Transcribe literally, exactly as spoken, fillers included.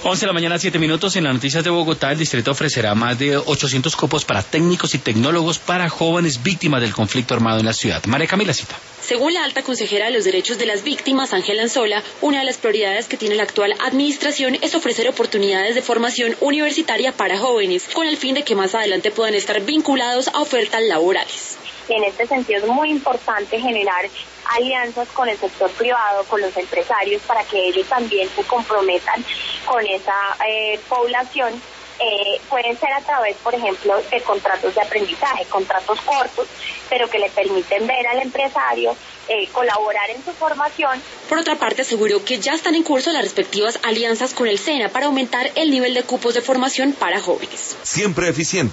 once de la mañana, siete minutos. En las noticias de Bogotá, el distrito ofrecerá más de ochocientos cupos para técnicos y tecnólogos para jóvenes víctimas del conflicto armado en la ciudad. María Camila Cita. Según la alta consejera de los derechos de las víctimas, Ángela Anzola, una de las prioridades que tiene la actual administración es ofrecer oportunidades de formación universitaria para jóvenes, con el fin de que más adelante puedan estar vinculados a ofertas laborales. En este sentido es muy importante generar alianzas con el sector privado, con los empresarios, para que ellos también se comprometan con esa eh, población. Eh, pueden ser a través, por ejemplo, de contratos de aprendizaje, contratos cortos, pero que le permiten ver al empresario eh, colaborar en su formación. Por otra parte, aseguró que ya están en curso las respectivas alianzas con el SENA para aumentar el nivel de cupos de formación para jóvenes. Siempre eficiente.